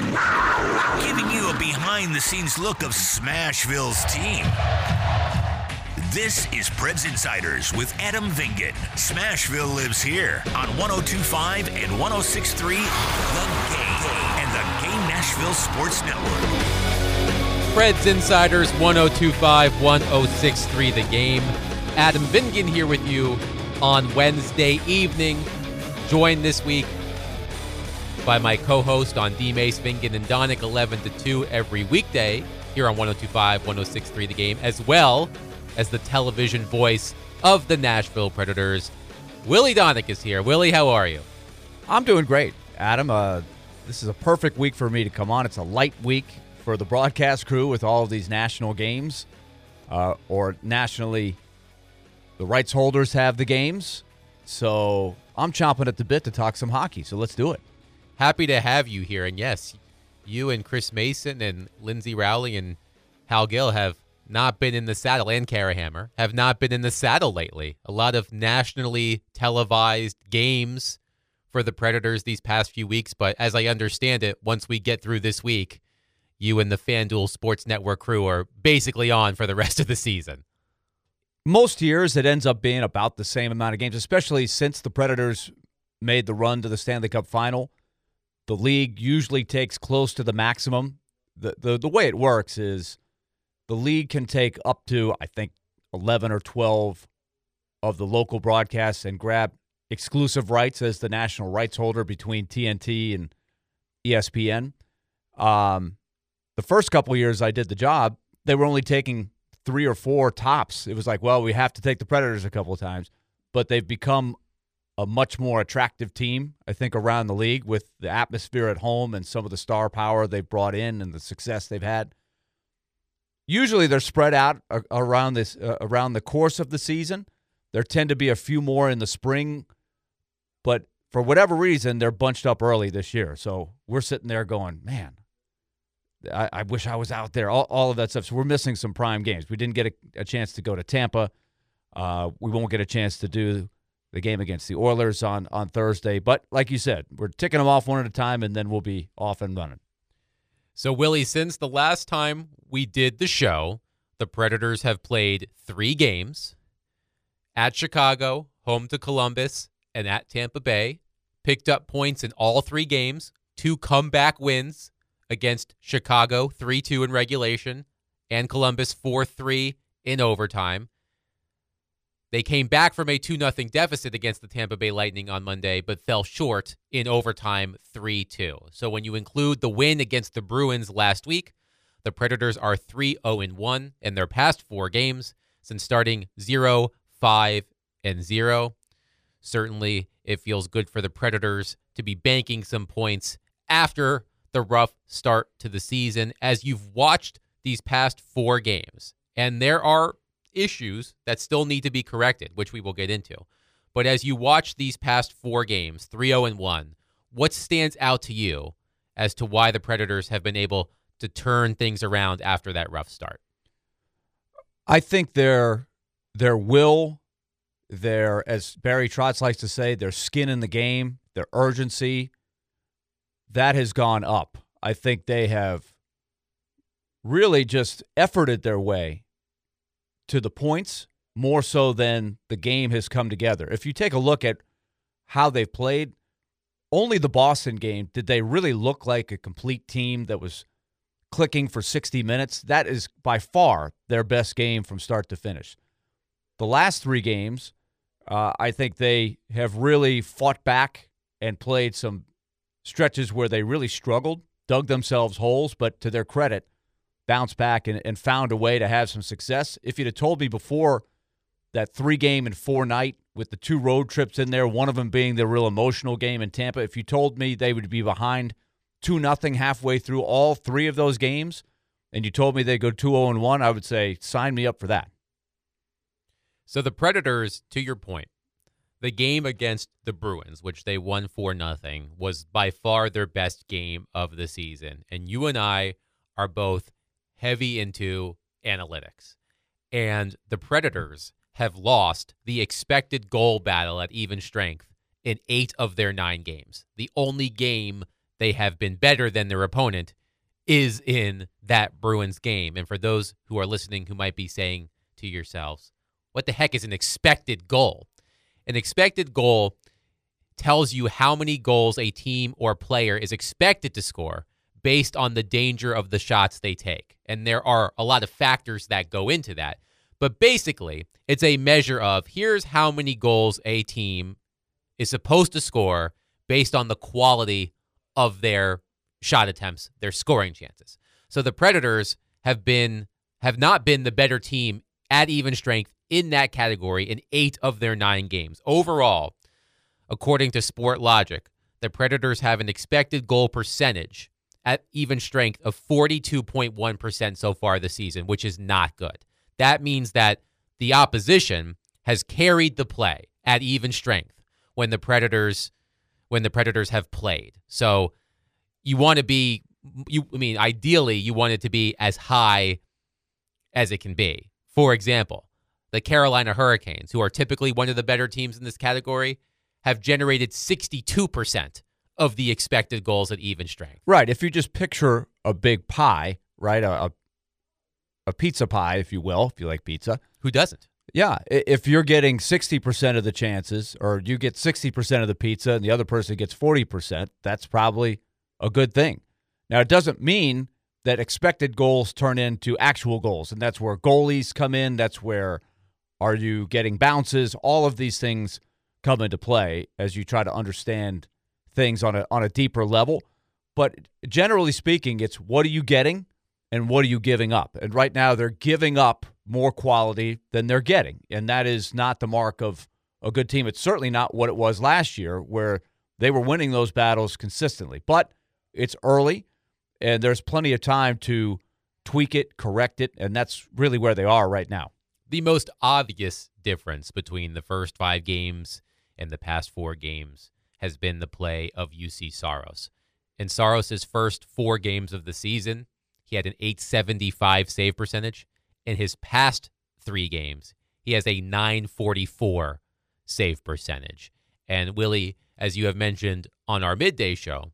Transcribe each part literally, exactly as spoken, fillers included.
giving you a behind-the-scenes look of Smashville's team. This is Preds Insiders with Adam Vingan. Smashville lives here on one oh two point five and one oh six point three The Game and the Game Nashville Sports Network. Preds Insiders, one oh two point five, one oh six point three The Game. Adam Vingan here with you on Wednesday evening. Joined this week by my co-host on D-Mace, Vingan and Donick, eleven to two every weekday here on one oh two point five, one oh six point three The Game, as well as the television voice of the Nashville Predators. Willie Donick is here. Willie, how are you? I'm doing great, Adam. Uh, this is a perfect week for me to come on. It's a light week for the broadcast crew with all of these national games, uh, or nationally, the rights holders have the games. So I'm chomping at the bit to talk some hockey, so let's do it. Happy to have you here. And yes, you and Chris Mason and Lindsay Rowley and Hal Gill have not been in the saddle, and Kara Hammer have not been in the saddle lately. A lot of nationally televised games for the Predators these past few weeks, but as I understand it, once we get through this week, you and the FanDuel Sports Network crew are basically on for the rest of the season. Most years, it ends up being about the same amount of games, especially since the Predators made the run to the Stanley Cup Final. The league usually takes close to the maximum. The, the, the way it works is the league can take up to, I think, eleven or twelve of the local broadcasts and grab exclusive rights as the national rights holder between T N T and E S P N. Um, the first couple years I did the job, they were only taking three or four tops. It was like, well, we have to take the Predators a couple of times. But they've become a much more attractive team, I think, around the league with the atmosphere at home and some of the star power they've brought in and the success they've had. Usually they're spread out around this uh, around the course of the season. There tend to be a few more in the spring, but for whatever reason, they're bunched up early this year. So we're sitting there going, man, I, I wish I was out there, all, all of that stuff. So we're missing some prime games. We didn't get a, a chance to go to Tampa. Uh, we won't get a chance to do the game against the Oilers on, on Thursday. But like you said, we're ticking them off one at a time, and then we'll be off and running. So, Willie, since the last time we did the show, the Predators have played three games at Chicago, home to Columbus, and at Tampa Bay, picked up points in all three games, two comeback wins against Chicago, three two in regulation, and Columbus four three in overtime. They came back from a two nothing deficit against the Tampa Bay Lightning on Monday, but fell short in overtime three two. So when you include the win against the Bruins last week, the Predators are three oh one in their past four games since starting zero five and zero. Certainly, it feels good for the Predators to be banking some points after the rough start to the season as you've watched these past four games. And there are issues that still need to be corrected, which we will get into. But as you watch these past four games, three oh one, what stands out to you as to why the Predators have been able to turn things around after that rough start? I think their their will, their, as Barry Trotz likes to say, their skin in the game, their urgency, that has gone up. I think they have really just efforted their way to the points more so than the game has come together. If you take a look at how they've played, only the Boston game did they really look like a complete team that was clicking for sixty minutes. That is by far their best game from start to finish. The last three games, uh, I think they have really fought back and played some stretches where they really struggled, dug themselves holes, but to their credit, bounced back and, and found a way to have some success. If you'd have told me before that three-game and four-night with the two road trips in there, one of them being the real emotional game in Tampa, if you told me they would be behind two nothing halfway through all three of those games, and you told me they'd go two oh one, I would say, sign me up for that. So the Predators, to your point, the game against the Bruins, which they won four nothing, was by far their best game of the season. And you and I are both heavy into analytics. And the Predators have lost the expected goal battle at even strength in eight of their nine games. The only game they have been better than their opponent is in that Bruins game. And for those who are listening who might be saying to yourselves, what the heck is an expected goal? An expected goal tells you how many goals a team or player is expected to score based on the danger of the shots they take. And there are a lot of factors that go into that. But basically, it's a measure of here's how many goals a team is supposed to score based on the quality of their shot attempts, their scoring chances. So the Predators have been have not been the better team at even strength in that category in eight of their nine games. Overall, according to Sport Logic, the Predators have an expected goal percentage at even strength of forty-two point one percent so far this season, which is not good. That means that the opposition has carried the play at even strength when the Predators when the Predators have played. So you want to be you I mean ideally you want it to be as high as it can be. For example, the Carolina Hurricanes, who are typically one of the better teams in this category, have generated sixty-two percent of the expected goals at even strength. Right. If you just picture a big pie, right, a, a a pizza pie, if you will, if you like pizza. Who doesn't? Yeah. If you're getting sixty percent of the chances, or you get sixty percent of the pizza and the other person gets forty percent, that's probably a good thing. Now, it doesn't mean that expected goals turn into actual goals, and that's where goalies come in. That's where are you getting bounces? All of these things come into play as you try to understand things on a on a deeper level. But generally speaking, it's what are you getting and what are you giving up? And right now they're giving up more quality than they're getting, and that is not the mark of a good team. It's certainly not what it was last year where they were winning those battles consistently. But it's early, and there's plenty of time to tweak it, correct it, and that's really where they are right now. The most obvious difference between the first five games and the past four games has been the play of U C Saros. In Saros' first four games of the season, he had an eight seventy-five save percentage. In his past three games, he has a nine forty-four save percentage. And Willie, as you have mentioned on our midday show,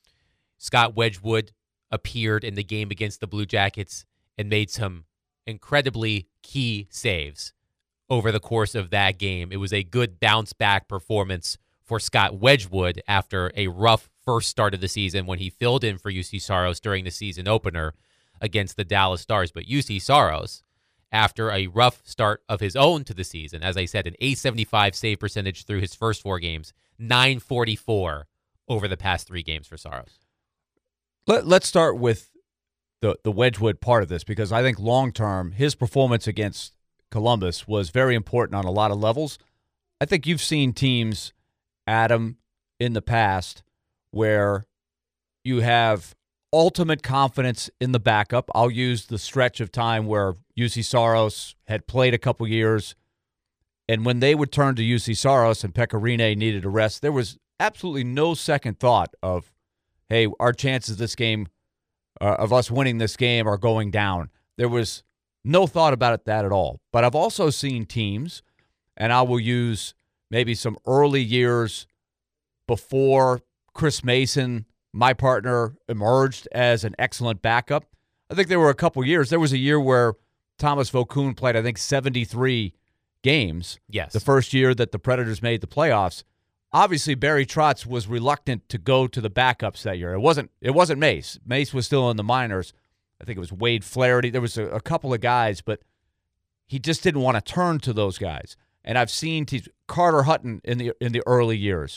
Scott Wedgwood appeared in the game against the Blue Jackets and made some incredibly key saves over the course of that game. It was a good bounce-back performance for Scott Wedgwood after a rough first start of the season when he filled in for U C Saros during the season opener against the Dallas Stars. But U C Saros, after a rough start of his own to the season, as I said, an eight seventy-five save percentage through his first four games, nine forty-four over the past three games for Saros. Let, let's start with the, the Wedgwood part of this, because I think long-term, his performance against Columbus was very important on a lot of levels. I think you've seen teams, Adam, in the past where you have ultimate confidence in the backup. I'll use the stretch of time where U C Saros had played a couple years, and when they would turn to U C Saros and Pekka Rinne needed a rest, there was absolutely no second thought of, hey, our chances this game, uh, of us winning this game are going down. There was no thought about it that at all. But I've also seen teams, and I will use maybe some early years before Chris Mason, my partner, emerged as an excellent backup. I think there were a couple years. There was a year where Thomas Vokoun played, I think, seventy-three games. Yes. The first year that the Predators made the playoffs. Obviously, Barry Trotz was reluctant to go to the backups that year. It wasn't It wasn't Mace. Mace was still in the minors. I think it was Wade Flaherty. There was a, a couple of guys, but he just didn't want to turn to those guys. And I've seen teams, Carter Hutton in the in the early years.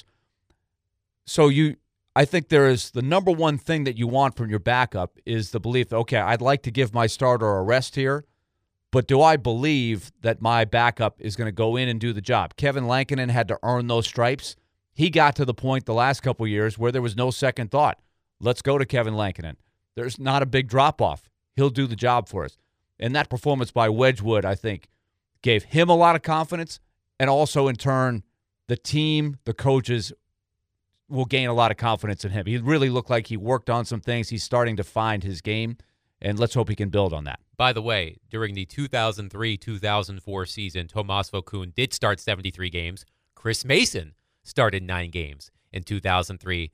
So you, I think there is the number one thing that you want from your backup is the belief, okay, I'd like to give my starter a rest here, but do I believe that my backup is going to go in and do the job? Kevin Lankinen had to earn those stripes. He got to the point the last couple of years where there was no second thought. Let's go to Kevin Lankinen. There's not a big drop-off. He'll do the job for us. And that performance by Wedgwood, I think, gave him a lot of confidence, and also, in turn, the team, the coaches will gain a lot of confidence in him. He really looked like he worked on some things. He's starting to find his game, and let's hope he can build on that. By the way, during the two thousand three two thousand four season, Tomas Vokoun did start seventy-three games. Chris Mason started nine games in two thousand three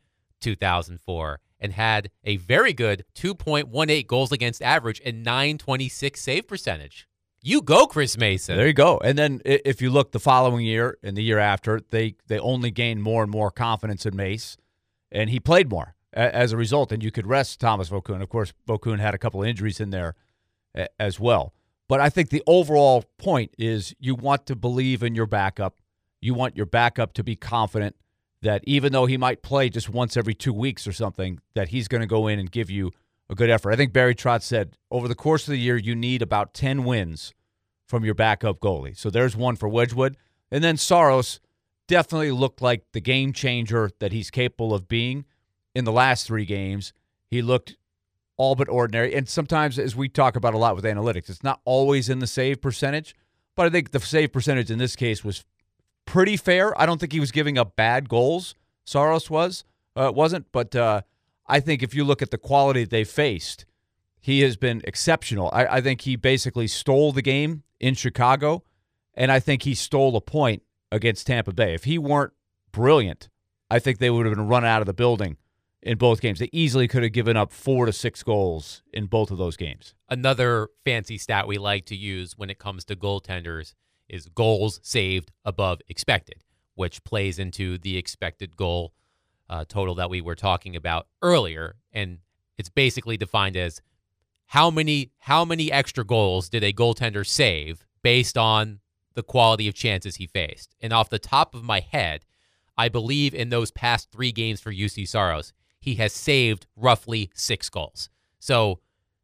two thousand four and had a very good two point one eight goals against average and nine twenty-six save percentage. You go, Chris Mason. There you go. And then if you look the following year and the year after, they, they only gained more and more confidence in Mace, and he played more as a result. And you could rest Thomas Vokoun. Of course, Vokoun had a couple of injuries in there as well. But I think the overall point is you want to believe in your backup. You want your backup to be confident that even though he might play just once every two weeks or something, that he's going to go in and give you a good effort. I think Barry Trotz said over the course of the year, you need about ten wins from your backup goalie. So there's one for Wedgwood. And then Saros definitely looked like the game changer that he's capable of being in the last three games. He looked all but ordinary. And sometimes, as we talk about a lot with analytics, it's not always in the save percentage, but I think the save percentage in this case was pretty fair. I don't think he was giving up bad goals. Saros was. Uh, wasn't. But uh, I think if you look at the quality they faced, he has been exceptional. I, I think he basically stole the game in Chicago, and I think he stole a point against Tampa Bay. If he weren't brilliant, I think they would have been run out of the building in both games. They easily could have given up four to six goals in both of those games. Another fancy stat we like to use when it comes to goaltenders is goals saved above expected, which plays into the expected goal uh, total that we were talking about earlier. And it's basically defined as how many how many extra goals did a goaltender save based on the quality of chances he faced. And off the top of my head, I believe in those past three games for U C Saros, he has saved roughly six goals. So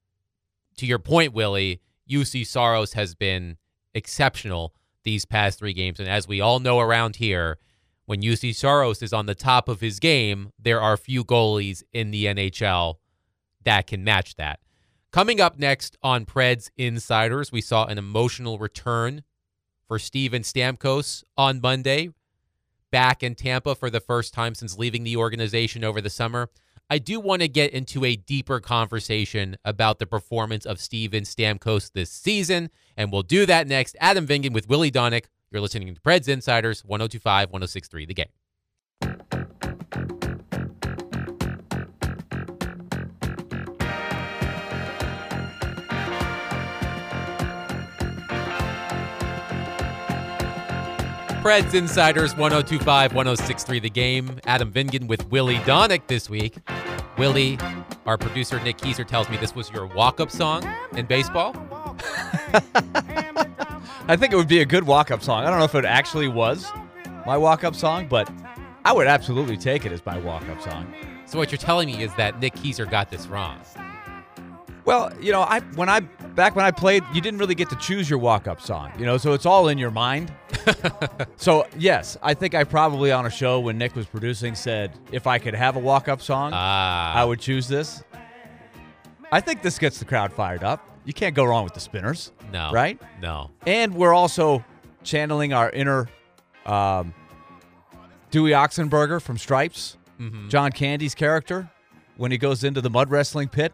to your point, Willie, U C Saros has been exceptional these past three games. And as we all know around here, when U C Saros is on the top of his game, there are few goalies in the N H L that can match that. Coming up next on Preds Insiders, we saw an emotional return for Steven Stamkos on Monday, back in Tampa for the first time since leaving the organization over the summer. I do want to get into a deeper conversation about the performance of Steven Stamkos this season, and we'll do that next. Adam Vingan with Willie Donick. You're listening to Preds Insiders, one oh two point five, one oh six point three The Game. Preds Insiders, one oh two point five, one oh six point three The Game. Adam Vingan with Willie Donick this week. Willie, our producer Nick Kieser tells me this was your walk-up song in baseball. I think it would be a good walk-up song. I don't know if it actually was my walk-up song, but I would absolutely take it as my walk-up song. So what you're telling me is that Nick Kieser got this wrong. Well, you know, I when I back when I played, you didn't really get to choose your walk-up song, you know, so it's all in your mind. So, yes, I think I probably on a show when Nick was producing said if I could have a walk-up song, ah. I would choose this. I think this gets the crowd fired up. You can't go wrong with the Spinners. No. Right? No. And we're also channeling our inner um, Dewey Oxenberger from Stripes, mm-hmm. John Candy's character, when he goes into the mud wrestling pit.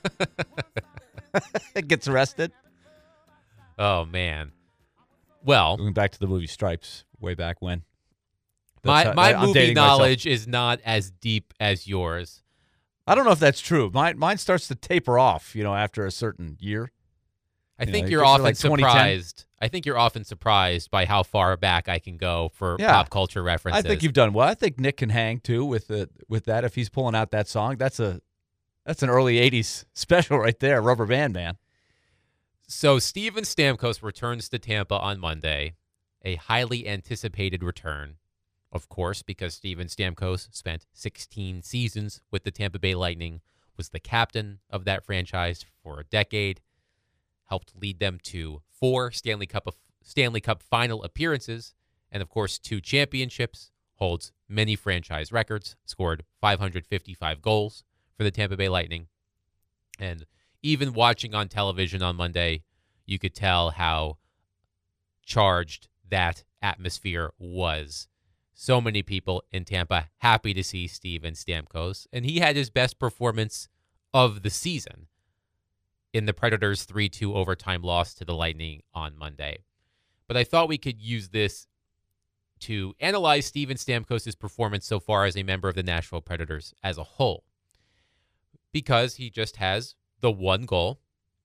It gets arrested. Oh, man. Well, going back to the movie Stripes way back when. That's my my how, movie knowledge myself. is not as deep as yours. I don't know if that's true. Mine mine starts to taper off, you know, after a certain year. I you think know, you're often like surprised. I think you're often surprised by how far back I can go for yeah. pop culture references. I think you've done well. I think Nick can hang too with the with that if he's pulling out that song. That's a that's an early eighties special right there, Rubber Band Man. So Steven Stamkos returns to Tampa on Monday, a highly anticipated return, of course, because Steven Stamkos spent sixteen seasons with the Tampa Bay Lightning, was the captain of that franchise for a decade, helped lead them to four Stanley Cup of, Stanley Cup final appearances, and of course two championships, holds many franchise records, scored five hundred fifty-five goals for the Tampa Bay Lightning, and even watching on television on Monday, you could tell how charged that atmosphere was. So many people in Tampa happy to see Steven Stamkos, and he had his best performance of the season in the Predators' three two overtime loss to the Lightning on Monday. But I thought we could use this to analyze Steven Stamkos' performance so far as a member of the Nashville Predators as a whole, because he just has the one goal.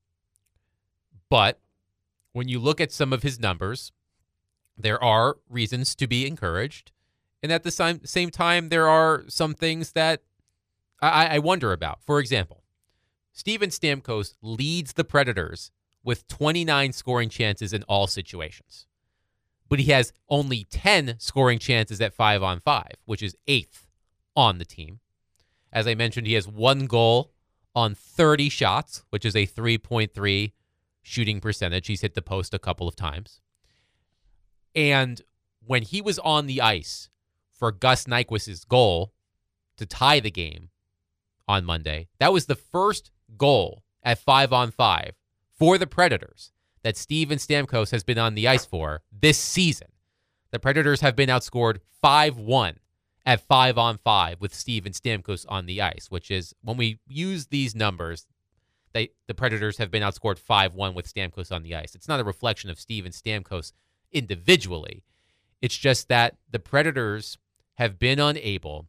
But when you look at some of his numbers, there are reasons to be encouraged. And at the same, same time, there are some things that I, I wonder about. For example, Steven Stamkos leads the Predators with twenty-nine scoring chances in all situations. But he has only ten scoring chances at five on five, which is eighth on the team. As I mentioned, he has one goal on thirty shots, which is a three point three shooting percentage. He's hit the post a couple of times. And when he was on the ice for Gus Nyquist's goal to tie the game on Monday, that was the first goal at five on five for the Predators that Steven Stamkos has been on the ice for this season. The Predators have been outscored five one at five on five with Steven Stamkos on the ice, which is, when we use these numbers, they, the Predators have been outscored five one with Stamkos on the ice. It's not a reflection of Steven Stamkos individually. It's just that the Predators have been unable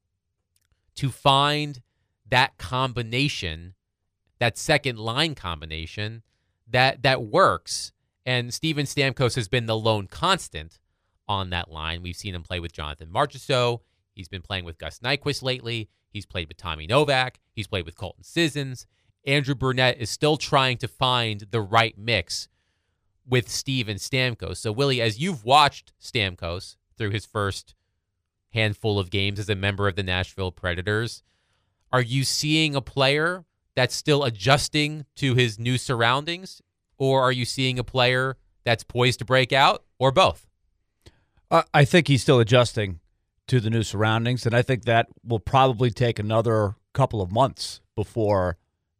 to find that combination, that second line combination that that works. And Steven Stamkos has been the lone constant on that line. We've seen him play with Jonathan Marchessault. He's been playing with Gus Nyquist lately. He's played with Tommy Novak. He's played with Colton Sissons. Andrew Burnett is still trying to find the right mix with Steven Stamkos. So, Willie, as you've watched Stamkos through his first handful of games as a member of the Nashville Predators, are you seeing a player that's still adjusting to his new surroundings, or are you seeing a player that's poised to break out, or both? Uh, I think he's still adjusting to the new surroundings, and I think that will probably take another couple of months before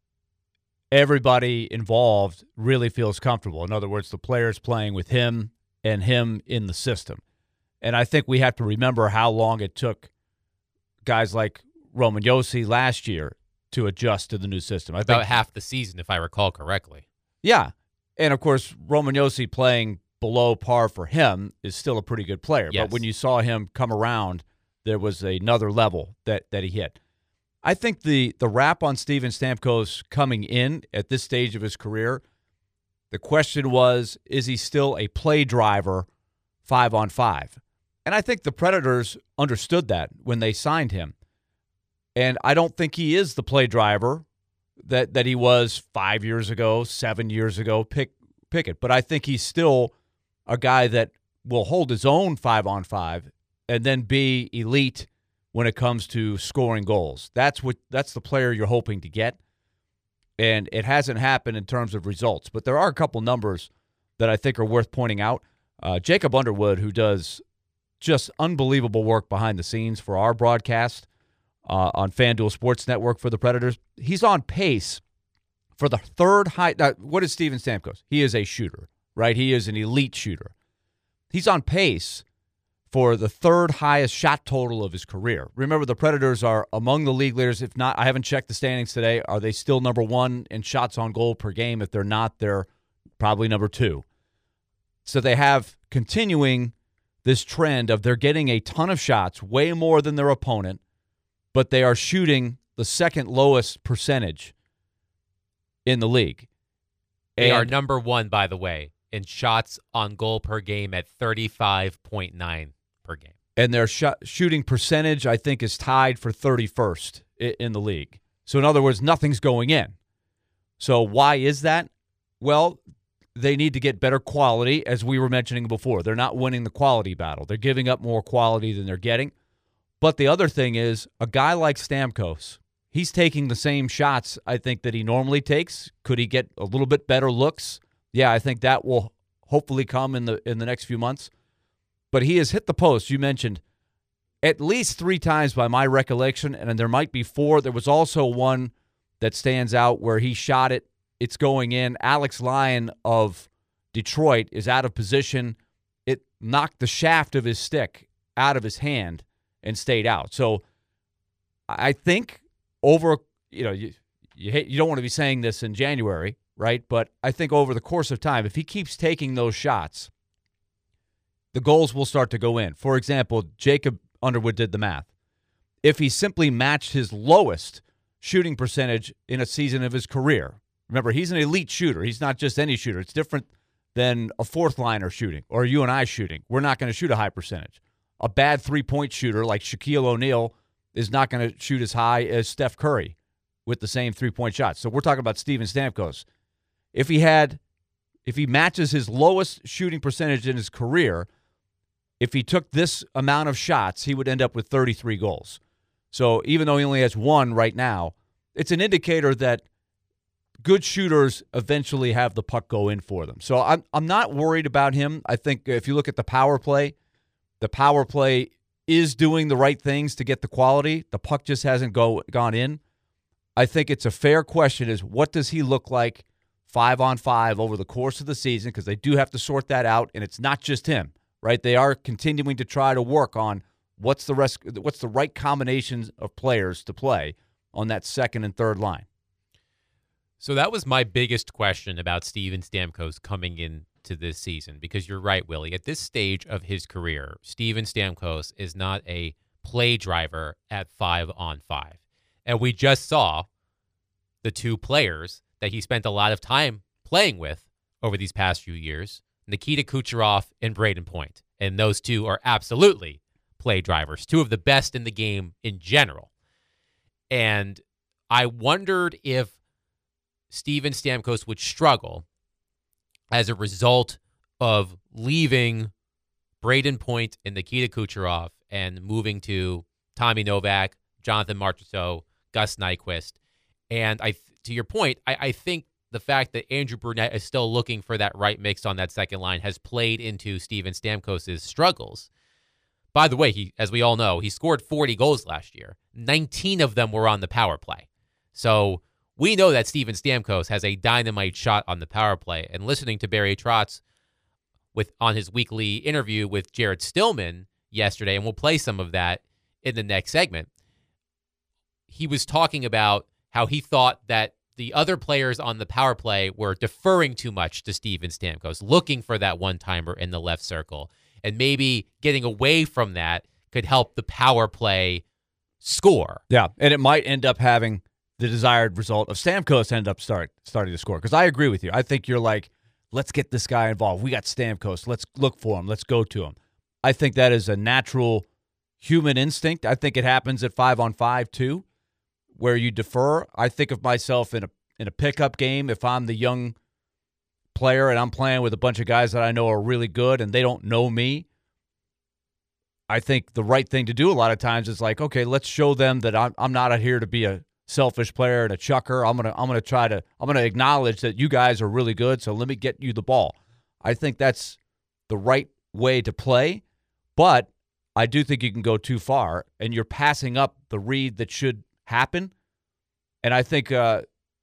everybody involved really feels comfortable. In other words, the players playing with him and him in the system. And I think we have to remember how long it took guys like Roman Josi last year to adjust to the new system. I About think, half the season, if I recall correctly. Yeah. And, of course, Roman Josi playing below par for him is still a pretty good player. Yes. But when you saw him come around, there was another level that, that he hit. I think the, the rap on Steven Stamkos coming in at this stage of his career, the question was, is he still a play driver five on five? And I think the Predators understood that when they signed him. And I don't think he is the play driver that, that he was five years ago, seven years ago, pick pick it. But I think he's still a guy that will hold his own five on five and then be elite when it comes to scoring goals. That's what that's the player you're hoping to get. And it hasn't happened in terms of results. But there are a couple numbers that I think are worth pointing out. Uh, Jacob Underwood, who does just unbelievable work behind the scenes for our broadcast, Uh, on FanDuel Sports Network for the Predators, he's on pace for the third high. Uh, what is Steven Stamkos? He is a shooter, right? He is an elite shooter. He's on pace for the third highest shot total of his career. Remember, the Predators are among the league leaders. If not, I haven't checked the standings today. Are they still number one in shots on goal per game? If they're not, they're probably number two. So they have continuing this trend of they're getting a ton of shots, way more than their opponent, but they are shooting the second lowest percentage in the league. They and, are number one, by the way, in shots on goal per game at thirty-five point nine per game. And their sh- shooting percentage, I think, is tied for thirty-first in, in the league. So, in other words, nothing's going in. So, why is that? Well, they need to get better quality, as we were mentioning before. They're not winning the quality battle. They're giving up more quality than they're getting. But the other thing is, a guy like Stamkos, he's taking the same shots, I think, that he normally takes. Could he get a little bit better looks? Yeah, I think that will hopefully come in the in the next few months. But he has hit the post, you mentioned, at least three times by my recollection, and there might be four. There was also one that stands out where he shot it. It's going in. Alex Lyon of Detroit is out of position. It knocked the shaft of his stick out of his hand and stayed out. So I think over, you know, you you, hate, you don't want to be saying this in January, right? But I think over the course of time, if he keeps taking those shots, the goals will start to go in. For example, Jacob Underwood did the math. If he simply matched his lowest shooting percentage in a season of his career, remember, he's an elite shooter. He's not just any shooter. It's different than a fourth liner shooting or you and I shooting. We're not going to shoot a high percentage. A bad three-point shooter like Shaquille O'Neal is not going to shoot as high as Steph Curry with the same three-point shots. So we're talking about Steven Stamkos. If he had, if he matches his lowest shooting percentage in his career, if he took this amount of shots, he would end up with thirty-three goals. So even though he only has one right now, it's an indicator that good shooters eventually have the puck go in for them. So I'm I'm not worried about him. I think if you look at the power play, the power play is doing the right things to get the quality. The puck just hasn't go gone in. I think it's a fair question is what does he look like five on five over the course of the season, because they do have to sort that out, and it's not just him, right? They are continuing to try to work on what's the rest, what's the right combinations of players to play on that second and third line. So that was my biggest question about Steven Stamkos coming into this season, because you're right, Willie. At this stage of his career, Steven Stamkos is not a play driver at five on five. And we just saw the two players that he spent a lot of time playing with over these past few years, Nikita Kucherov and Brayden Point. And those two are absolutely play drivers, two of the best in the game in general. And I wondered if Steven Stamkos would struggle as a result of leaving Brayden Point and Nikita Kucherov and moving to Tommy Novak, Jonathan Marchessault, Gus Nyquist. And I, to your point, I, I think the fact that Andrew Brunette is still looking for that right mix on that second line has played into Steven Stamkos' struggles. By the way, he, as we all know, he scored forty goals last year. nineteen of them were on the power play. So we know that Steven Stamkos has a dynamite shot on the power play. And listening to Barry Trotz with on his weekly interview with Jared Stillman yesterday, and we'll play some of that in the next segment, he was talking about how he thought that the other players on the power play were deferring too much to Steven Stamkos, looking for that one-timer in the left circle. And maybe getting away from that could help the power play score. Yeah, and it might end up having the desired result of Stamkos end up start starting to score. Because I agree with you. I think you're like, let's get this guy involved. We got Stamkos. Let's look for him. Let's go to him. I think that is a natural human instinct. I think it happens at five on five too, where you defer. I think of myself in a in a pickup game. If I'm the young player and I'm playing with a bunch of guys that I know are really good and they don't know me, I think the right thing to do a lot of times is like, okay, let's show them that I'm I'm not out here to be a selfish player and a chucker. I'm gonna I'm gonna try to I'm gonna acknowledge that you guys are really good, so let me get you the ball. I think that's the right way to play, but I do think you can go too far and you're passing up the read that should happen. And I think uh,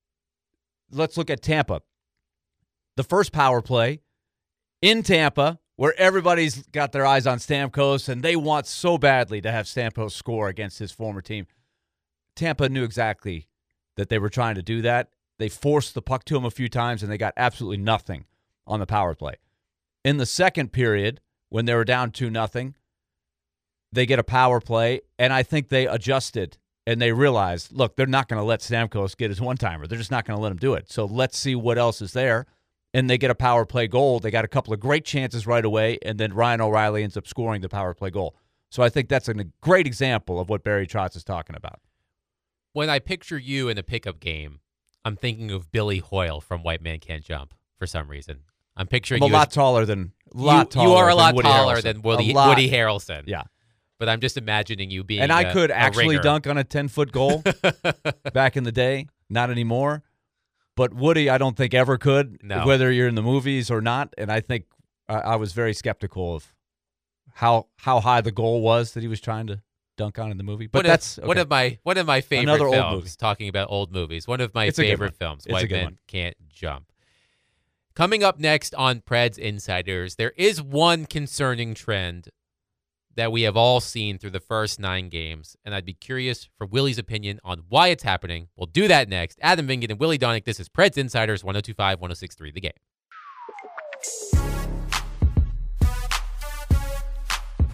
let's look at Tampa. The first power play in Tampa, where everybody's got their eyes on Stamkos and they want so badly to have Stamkos score against his former team. Tampa knew exactly that they were trying to do that. They forced the puck to him a few times, and they got absolutely nothing on the power play. In the second period, when they were down two nothing, they get a power play, and I think they adjusted, and they realized, look, they're not going to let Stamkos get his one-timer. They're just not going to let him do it. So let's see what else is there. And they get a power play goal. They got a couple of great chances right away, and then Ryan O'Reilly ends up scoring the power play goal. So I think that's a great example of what Barry Trotz is talking about. When I picture you in a pickup game, I'm thinking of Billy Hoyle from White Man Can't Jump for some reason. I'm picturing I'm a you lot as, taller than lot you, taller you are a lot Woody taller Harrelson. than Woody, lot. Woody Harrelson. Yeah. But I'm just imagining you being And I a, could a actually ringer. dunk on a ten-foot goal back in the day. Not anymore. But Woody, I don't think ever could, No. whether you're in the movies or not. And I think uh, I was very skeptical of how how high the goal was that he was trying to dunk on in the movie. But one that's of, okay. one of my one of my favorite Another old films. movie. Talking about old movies, one of my It's a good favorite one. films. It's a White good Men one. Can't Jump. Coming up next on Preds Insiders, there is one concerning trend that we have all seen through the first nine games, and I'd be curious for Willie's opinion on why it's happening. We'll do that next. Adam Vingan and Willie Donick. This is Preds Insiders, one oh two point five, one oh six point three The Game.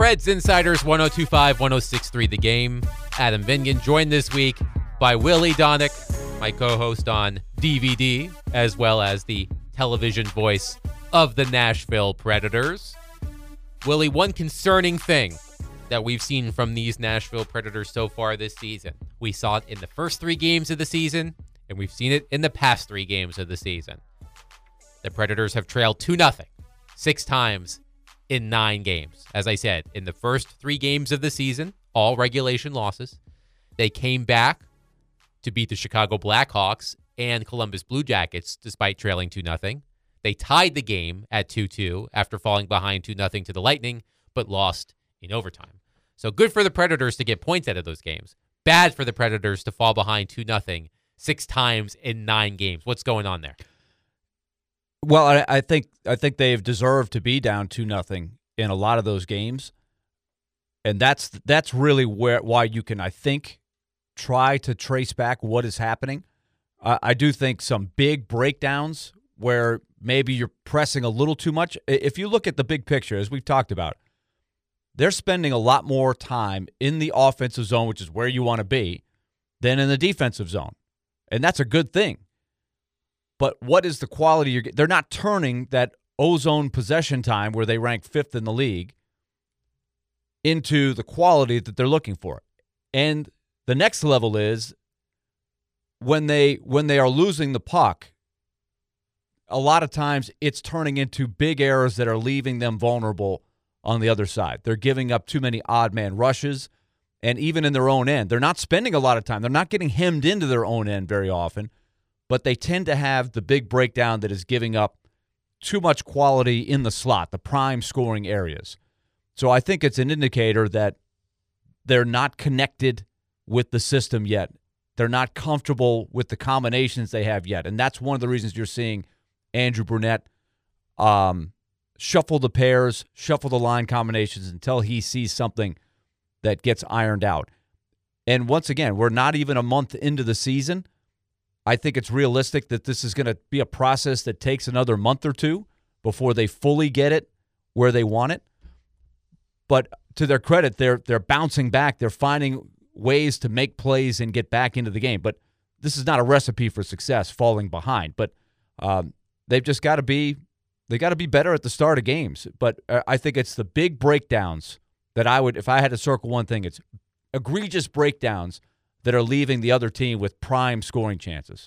Preds Insiders one oh two five, one oh six three The Game. Adam Vingan, joined this week by Willie Donick, my co-host on D V D, as well as the television voice of the Nashville Predators. Willie, one concerning thing that we've seen from these Nashville Predators so far this season. We saw it in the first three games of the season, and we've seen it in the past three games of the season. The Predators have trailed two nothing six times in nine games. As I said, in the first three games of the season, all regulation losses. They came back to beat the Chicago Blackhawks and Columbus Blue Jackets despite trailing two nothing. They tied the game at two two after falling behind two nothing to the Lightning, but lost in overtime. So good for the Predators to get points out of those games. Bad for the Predators to fall behind two nothing six times in nine games. What's going on there? Well, I, I think I think they've deserved to be down two nothing in a lot of those games, and that's that's really where why you can, I think, try to trace back what is happening. Uh, I do think some big breakdowns where maybe you're pressing a little too much. If you look at the big picture, as we've talked about, they're spending a lot more time in the offensive zone, which is where you want to be, than in the defensive zone, and that's a good thing. But what is the quality you're getting? They're not turning that ozone possession time, where they rank fifth in the league, into the quality that they're looking for. And the next level is when they when they are losing the puck, a lot of times it's turning into big errors that are leaving them vulnerable on the other side. They're giving up too many odd man rushes, and even in their own end, they're not spending a lot of time. They're not getting hemmed into their own end very often. But they tend to have the big breakdown that is giving up too much quality in the slot, the prime scoring areas. So I think it's an indicator that they're not connected with the system yet. They're not comfortable with the combinations they have yet. And that's one of the reasons you're seeing Andrew Brunette um, shuffle the pairs, shuffle the line combinations until he sees something that gets ironed out. And once again, we're not even a month into the season. I think it's realistic that this is going to be a process that takes another month or two before they fully get it where they want it. But to their credit, they're they're bouncing back. They're finding ways to make plays and get back into the game. But this is not a recipe for success, falling behind. But um, they've just got to be they got to be better at the start of games. But uh, I think it's the big breakdowns that I would, if I had to circle one thing, it's egregious breakdowns that are leaving the other team with prime scoring chances.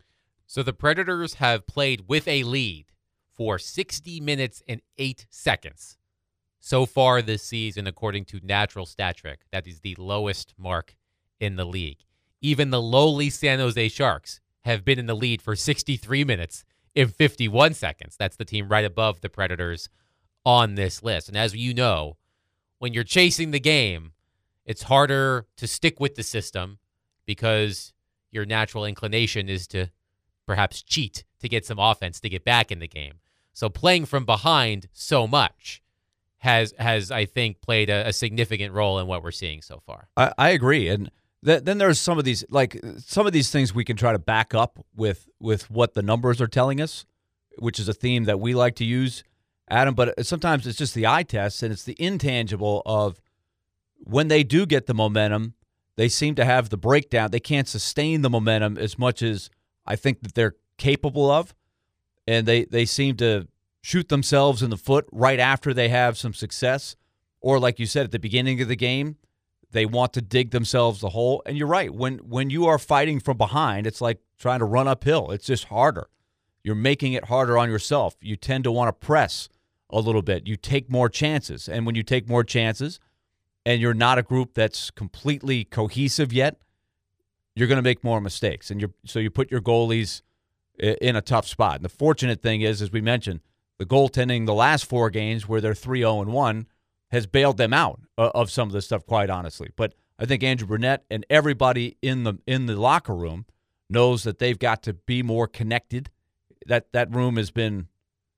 So the Predators have played with a lead for sixty minutes and eight seconds so far this season, according to Natural Stat Trick. That is the lowest mark in the league. Even the lowly San Jose Sharks have been in the lead for sixty-three minutes and fifty-one seconds. That's the team right above the Predators on this list. And as you know, when you're chasing the game, it's harder to stick with the system because your natural inclination is to perhaps cheat to get some offense to get back in the game. So playing from behind so much has, has I think, played a, a significant role in what we're seeing so far. I, I agree. And th- then there's some of these, like some of these things we can try to back up with, with what the numbers are telling us, which is a theme that we like to use, Adam. But sometimes it's just the eye test, and it's the intangible of, when they do get the momentum, they seem to have the breakdown. They can't sustain the momentum as much as I think that they're capable of, and they, they seem to shoot themselves in the foot right after they have some success. Or like you said, at the beginning of the game, they want to dig themselves a hole. And you're right. When, when you are fighting from behind, it's like trying to run uphill. It's just harder. You're making it harder on yourself. You tend to want to press a little bit. You take more chances. And when you take more chances, and you're not a group that's completely cohesive yet, you're going to make more mistakes. And you're, so you put your goalies in a tough spot. And the fortunate thing is, as we mentioned, the goaltending the last four games where they're three oh and one has bailed them out of some of this stuff, quite honestly. But I think Andrew Brunette and everybody in the in the locker room knows that they've got to be more connected. That, that room has been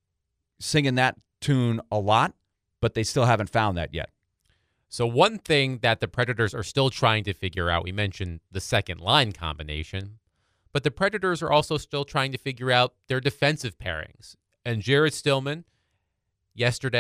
singing that tune a lot, but they still haven't found that yet. So one thing that the Predators are still trying to figure out, we mentioned the second line combination, but the Predators are also still trying to figure out their defensive pairings. And Jared Stillman, yesterday,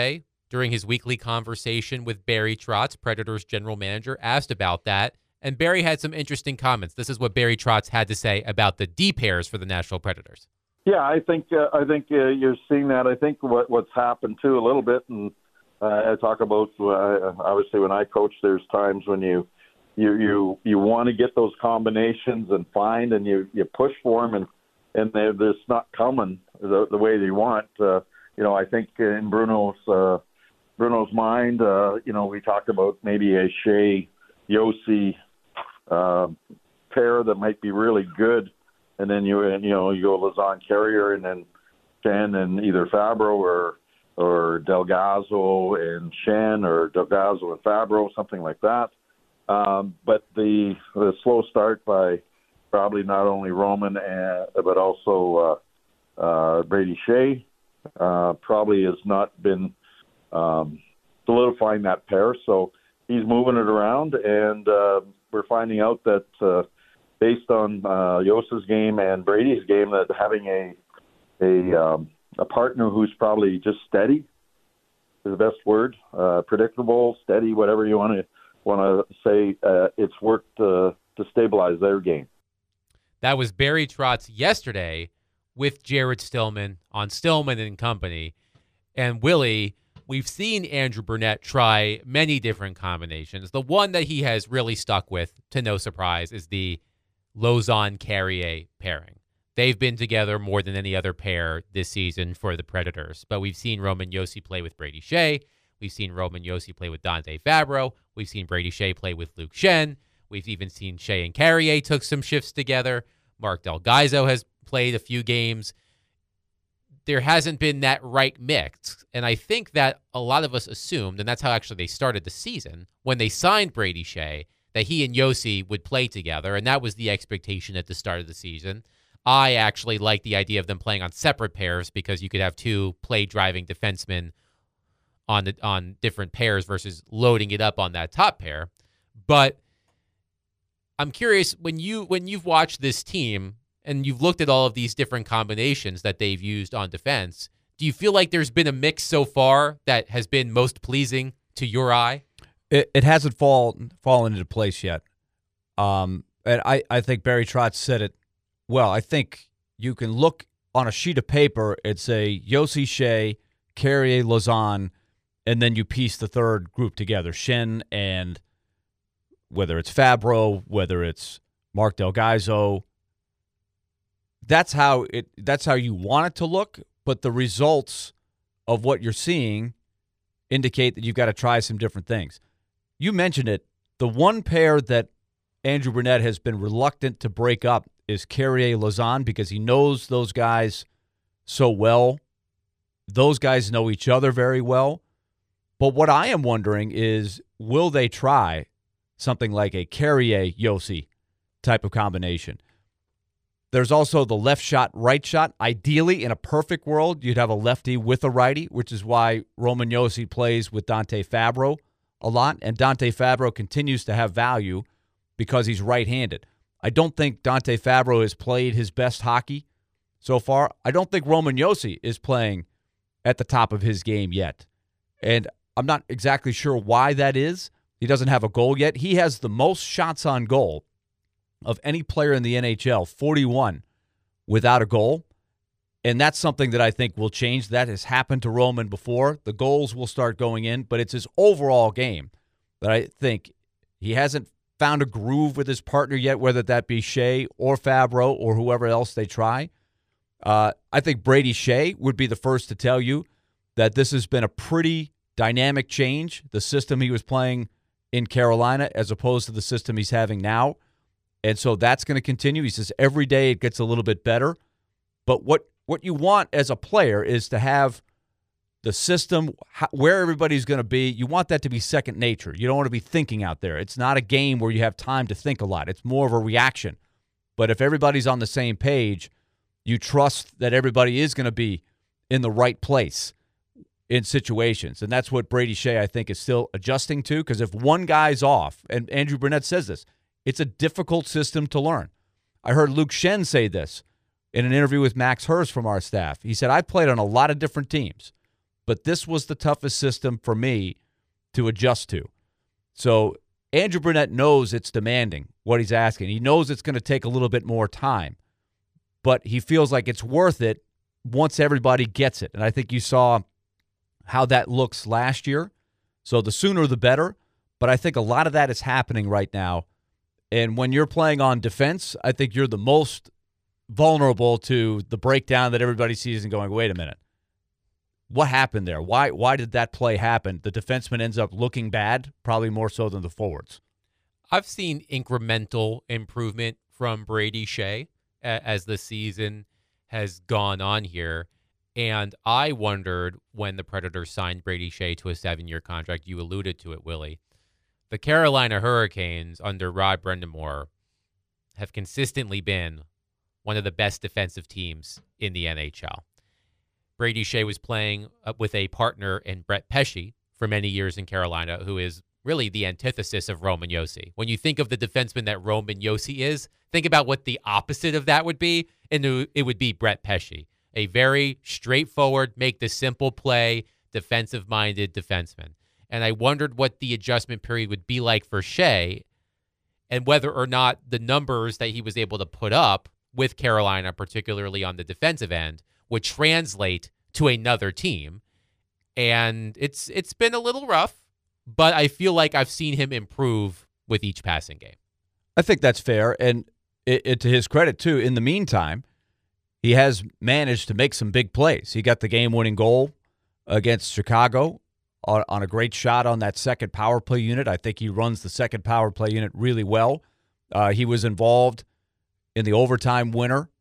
during his weekly conversation with Barry Trotz, Predators general manager, asked about that. And Barry had some interesting comments. This is what Barry Trotz had to say about the D pairs for the Nashville Predators. Yeah, I think uh, I think uh, you're seeing that. I think what what's happened too a little bit, and uh, I talk about uh, obviously when I coach, there's times when you you you, you want to get those combinations and find, and you, you push for them, and and they're just not coming the, the way they want. Uh, you know, I think in Bruno's uh, Bruno's mind, uh, you know, we talked about maybe a Shea Josi uh, pair that might be really good. And then you you know you go Lauzon Carrier and then Shen and either Fabro or or Delgado and Shen or Delgado and Fabro, something like that. Um, but the the slow start by probably not only Roman and, but also uh, uh, Brady Shea uh, probably has not been um, solidifying that pair. So he's moving it around, and uh, we're finding out that. Uh, based on uh, Yosa's game and Brady's game, that having a a um, a partner who's probably just steady is the best word, uh, predictable, steady, whatever you want to want to say. Uh, it's worked uh, to stabilize their game. That was Barry Trotz yesterday with Jared Stillman on Stillman and Company. And Willie, we've seen Andrew Brunette try many different combinations. The one that he has really stuck with, to no surprise, is the Lauzon Carrier pairing. They've been together more than any other pair this season for the Predators. But we've seen Roman Josi play with Brady Shea. We've seen Roman Josi play with Dante Fabro. We've seen Brady Shea play with Luke Shen. We've even seen Shea and Carrier took some shifts together. Mark Delgado has played a few games. There hasn't been that right mix. And I think that a lot of us assumed, and that's how actually they started the season, when they signed Brady Shea, that he and Josi would play together, and that was the expectation at the start of the season. I actually like the idea of them playing on separate pairs because you could have two play-driving defensemen on the, on different pairs versus loading it up on that top pair. But I'm curious, when, you, when you've watched this team and you've looked at all of these different combinations that they've used on defense, do you feel like there's been a mix so far that has been most pleasing to your eye? It, it hasn't fall, fallen into place yet. Um, and I, I think Barry Trotz said it well. I think you can look on a sheet of paper and say Josi Shea, Carrier Lauzon, and then you piece the third group together, Shen and whether it's Fabro, whether it's Mark Delgado. That's how it. That's how you want it to look, but the results of what you're seeing indicate that you've got to try some different things. You mentioned it. The one pair that Andrew Brunette has been reluctant to break up is Carrier Lauzon because he knows those guys so well. Those guys know each other very well. But what I am wondering is, will they try something like a Carrier Josi type of combination? There's also the left shot, right shot. Ideally, in a perfect world, you'd have a lefty with a righty, which is why Roman Josi plays with Dante Fabro a lot, and Dante Fabro continues to have value because he's right-handed. I don't think Dante Fabro has played his best hockey so far. I don't think Roman Josi is playing at the top of his game yet, and I'm not exactly sure why that is. He doesn't have a goal yet. He has the most shots on goal of any player in the N H L, forty-one, without a goal. And that's something that I think will change. That has happened to Roman before. The goals will start going in, but it's his overall game that I think he hasn't found a groove with his partner yet, whether that be Shea or Fabro or whoever else they try. Uh, I think Brady Shea would be the first to tell you that this has been a pretty dynamic change, the system he was playing in Carolina as opposed to the system he's having now. And so that's going to continue. He says every day it gets a little bit better. But what What you want as a player is to have the system, where everybody's going to be. You want that to be second nature. You don't want to be thinking out there. It's not a game where you have time to think a lot. It's more of a reaction. But if everybody's on the same page, you trust that everybody is going to be in the right place in situations. And that's what Brady Shea, I think, is still adjusting to, because if one guy's off, and Andrew Brunette says this, it's a difficult system to learn. I heard Luke Shen say this in an interview with Max Hurst from our staff. He said, I've played on a lot of different teams, but this was the toughest system for me to adjust to. So Andrew Brunette knows it's demanding what he's asking. He knows it's going to take a little bit more time, but he feels like it's worth it once everybody gets it. And I think you saw how that looks last year. So the sooner the better. But I think a lot of that is happening right now. And when you're playing on defense, I think you're the most vulnerable to the breakdown that everybody sees and going, wait a minute. What happened there? Why why did that play happen? The defenseman ends up looking bad, probably more so than the forwards. I've seen incremental improvement from Brady Shea as the season has gone on here. And I wondered when the Predators signed Brady Shea to a seven-year contract, you alluded to it, Willie. The Carolina Hurricanes under Rod Brind'Amour have consistently been one of the best defensive teams in the N H L. Brady Shea was playing with a partner in Brett Pesce for many years in Carolina, who is really the antithesis of Roman Josi. When you think of the defenseman that Roman Josi is, think about what the opposite of that would be, and it would be Brett Pesce, a very straightforward, make the simple play, defensive-minded defenseman. And I wondered what the adjustment period would be like for Shea and whether or not the numbers that he was able to put up with Carolina, particularly on the defensive end, would translate to another team. And it's it's been a little rough, but I feel like I've seen him improve with each passing game. I think that's fair. And it, it, to his credit, too, in the meantime, he has managed to make some big plays. He got the game-winning goal against Chicago on, on a great shot on that second power play unit. I think he runs the second power play unit really well. Uh, he was involved in the overtime winner.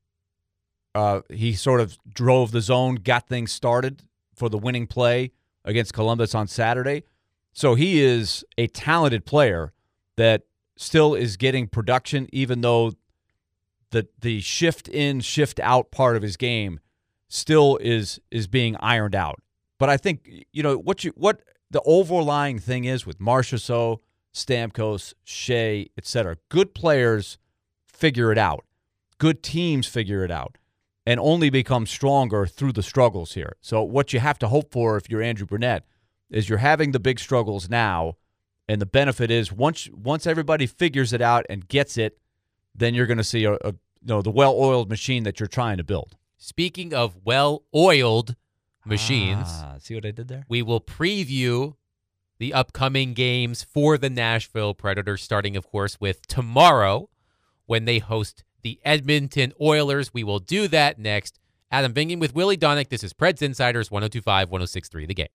Uh, he sort of drove the zone, got things started for the winning play against Columbus on Saturday. So he is a talented player that still is getting production, even though the the shift in, shift out part of his game still is is being ironed out. But I think, you know, what you what the overlying thing is with Marchessault, Stamkos, Shea, et cetera, good players figure it out. Good teams figure it out and only become stronger through the struggles here. So what you have to hope for if you're Andrew Brunette is you're having the big struggles now, and the benefit is once once everybody figures it out and gets it, then you're going to see a, a you know the well-oiled machine that you're trying to build. Speaking of well-oiled machines, ah, see what I did there? We will preview the upcoming games for the Nashville Predators, starting, of course, with tomorrow when they host the Edmonton Oilers. We will do that next. Adam Vingan with Willie Donick. This is Preds Insiders, one oh two point five, one oh six point three The Game.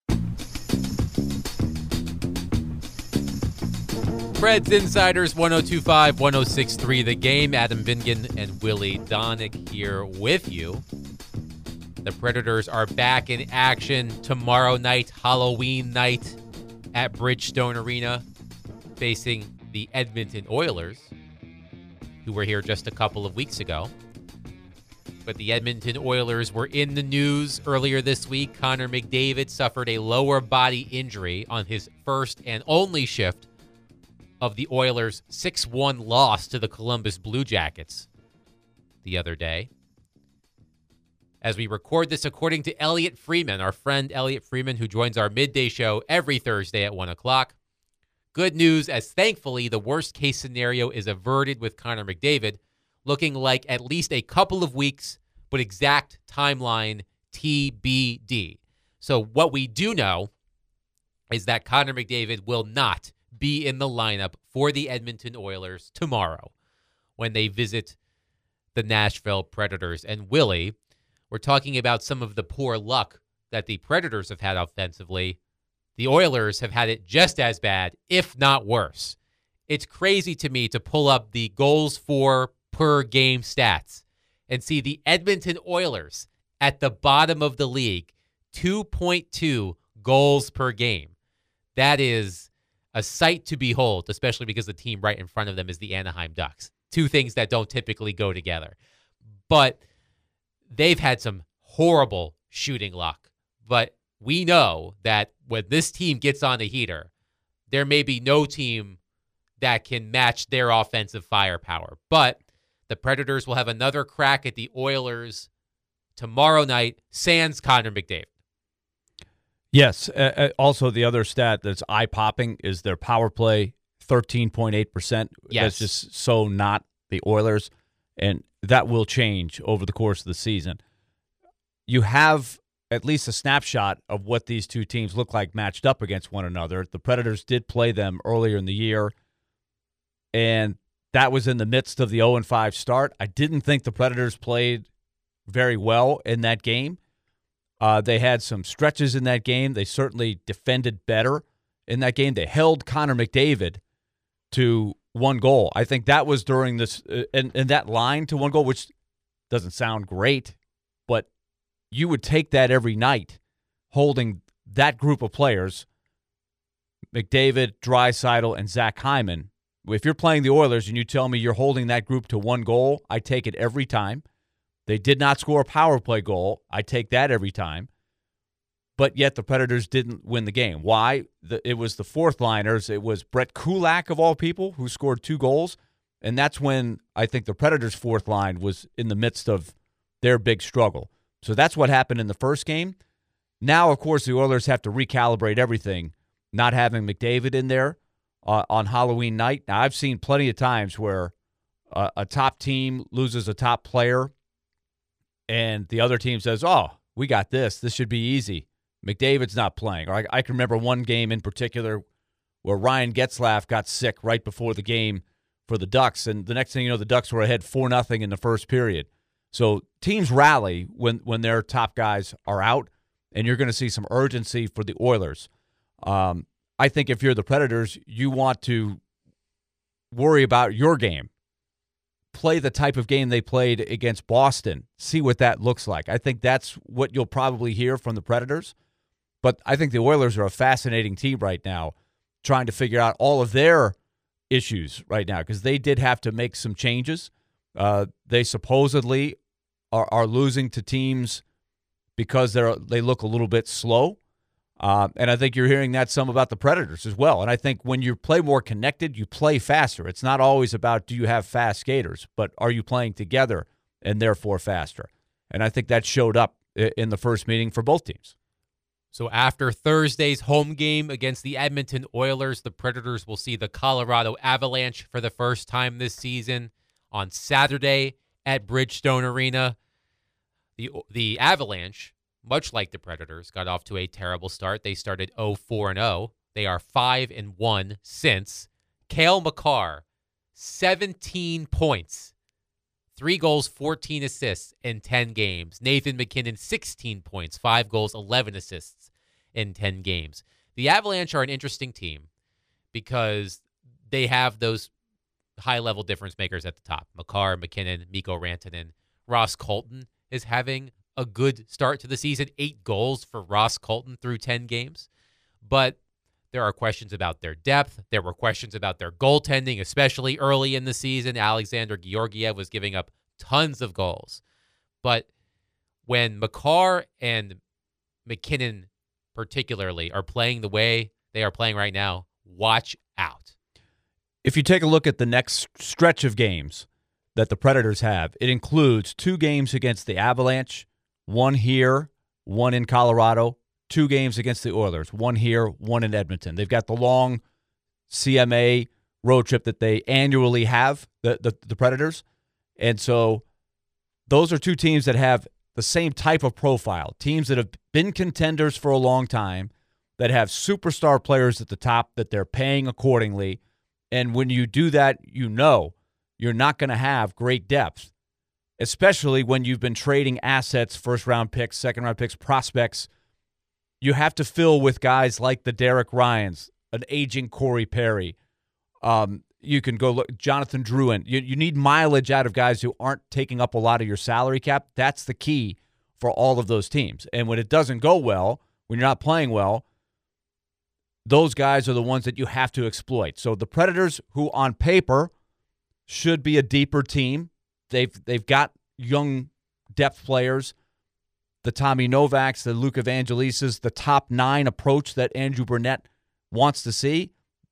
Preds Insiders, one oh two point five, one oh six point three The Game. Adam Vingan and Willie Donick here with you. The Predators are back in action tomorrow night, Halloween night, at Bridgestone Arena, facing the Edmonton Oilers, who were here just a couple of weeks ago. But the Edmonton Oilers were in the news earlier this week. Connor McDavid suffered a lower body injury on his first and only shift of the Oilers' six one loss to the Columbus Blue Jackets the other day. As we record this, according to Elliot Freeman, our friend Elliot Freeman, who joins our midday show every Thursday at one o'clock. Good news, as thankfully the worst-case scenario is averted with Connor McDavid, looking like at least a couple of weeks, but exact timeline T B D. So what we do know is that Connor McDavid will not be in the lineup for the Edmonton Oilers tomorrow when they visit the Nashville Predators. And Willie, we're talking about some of the poor luck that the Predators have had offensively. The Oilers have had it just as bad, if not worse. It's crazy to me to pull up the goals for per game stats and see the Edmonton Oilers at the bottom of the league, two point two goals per game. That is a sight to behold, especially because the team right in front of them is the Anaheim Ducks. Two things that don't typically go together. But they've had some horrible shooting luck. But we know that when this team gets on a heater, there may be no team that can match their offensive firepower. But the Predators will have another crack at the Oilers tomorrow night, sans Connor McDavid. Yes. Uh, also, the other stat that's eye-popping is their power play, thirteen point eight percent. Yes. That's just so not the Oilers, and that will change over the course of the season. You have at least a snapshot of what these two teams look like matched up against one another. The Predators did play them earlier in the year, and that was in the midst of the oh and five start. I didn't think the Predators played very well in that game. Uh, they had some stretches in that game. They certainly defended better in that game. They held Connor McDavid to one goal. I think that was during this, uh, and, and that line to one goal, which doesn't sound great, but you would take that every night, holding that group of players, McDavid, Draisaitl, and Zach Hyman. If you're playing the Oilers and you tell me you're holding that group to one goal, I take it every time. They did not score a power play goal. I take that every time. But yet the Predators didn't win the game. Why? The, it was the fourth liners. It was Brett Kulak, of all people, who scored two goals. And that's when I think the Predators' fourth line was in the midst of their big struggle. So that's what happened in the first game. Now, of course, the Oilers have to recalibrate everything, not having McDavid in there uh, on Halloween night. Now, I've seen plenty of times where uh, a top team loses a top player and the other team says, oh, we got this. This should be easy. McDavid's not playing. Or I, I can remember one game in particular where Ryan Getzlaf got sick right before the game for the Ducks, and the next thing you know, the Ducks were ahead four nothing in the first period. So teams rally when, when their top guys are out, and you're going to see some urgency for the Oilers. Um, I think if you're the Predators, you want to worry about your game. Play the type of game they played against Boston. See what that looks like. I think that's what you'll probably hear from the Predators. But I think the Oilers are a fascinating team right now, trying to figure out all of their issues right now, because they did have to make some changes. Uh, they supposedly are, are losing to teams because they're they look a little bit slow. Uh, and I think you're hearing that some about the Predators as well. And I think when you play more connected, you play faster. It's not always about do you have fast skaters, but are you playing together and therefore faster? And I think that showed up in the first meeting for both teams. So after Thursday's home game against the Edmonton Oilers, the Predators will see the Colorado Avalanche for the first time this season on Saturday at Bridgestone Arena. The the Avalanche, much like the Predators, got off to a terrible start. They started oh four and oh. They are five and one since. Cale Makar, seventeen points, three goals, fourteen assists in ten games. Nathan MacKinnon, sixteen points, five goals, eleven assists in ten games. The Avalanche are an interesting team because they have those high-level difference makers at the top. Makar, MacKinnon, Mikko Rantanen. Ross Colton is having a good start to the season. Eight goals for Ross Colton through ten games. But there are questions about their depth. There were questions about their goaltending, especially early in the season. Alexander Georgiev was giving up tons of goals. But when Makar and MacKinnon particularly are playing the way they are playing right now, watch out. If you take a look at the next stretch of games that the Predators have, it includes two games against the Avalanche, one here, one in Colorado, two games against the Oilers, one here, one in Edmonton. They've got the long C M A road trip that they annually have, the, the, the Predators. And so those are two teams that have the same type of profile, teams that have been contenders for a long time, that have superstar players at the top that they're paying accordingly. And when you do that, you know you're not going to have great depth, especially when you've been trading assets, first-round picks, second-round picks, prospects. You have to fill with guys like the Derek Ryans, an aging Corey Perry. Um, you can go look, Jonathan Drouin. You, you need mileage out of guys who aren't taking up a lot of your salary cap. That's the key for all of those teams. And when it doesn't go well, when you're not playing well, those guys are the ones that you have to exploit. So the Predators, who on paper should be a deeper team, they've they've got young depth players, the Tommy Novaks, the Luke Evangelises, the top nine approach that Andrew Burnett wants to see.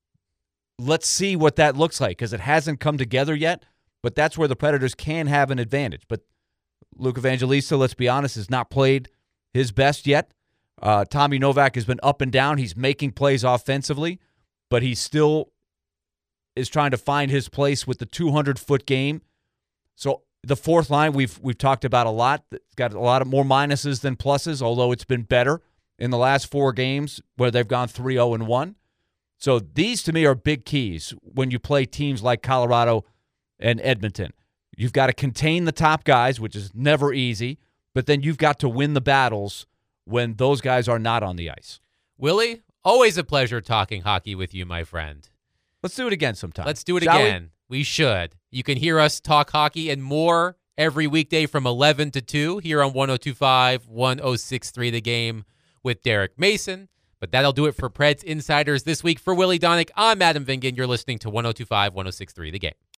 Let's see what that looks like, because it hasn't come together yet, but that's where the Predators can have an advantage. But Luke Evangelista, let's be honest, has not played his best yet. Uh, Tommy Novak has been up and down. He's making plays offensively, but he still is trying to find his place with the two hundred foot game. So the fourth line we've we've talked about a lot. It's got a lot of more minuses than pluses, although it's been better in the last four games where they've gone three oh and one. So these, to me, are big keys when you play teams like Colorado and Edmonton. You've got to contain the top guys, which is never easy, but then you've got to win the battles when those guys are not on the ice. Willie, always a pleasure talking hockey with you, my friend. Let's do it again sometime. Let's do it Shall again. We? we should. You can hear us talk hockey and more every weekday from eleven to two here on one oh two point five, one oh six point three The Game with Derek Mason. But that'll do it for Preds Insiders this week. For Willie Donick, I'm Adam Vingan. You're listening to one oh two point five, one oh six point three The Game.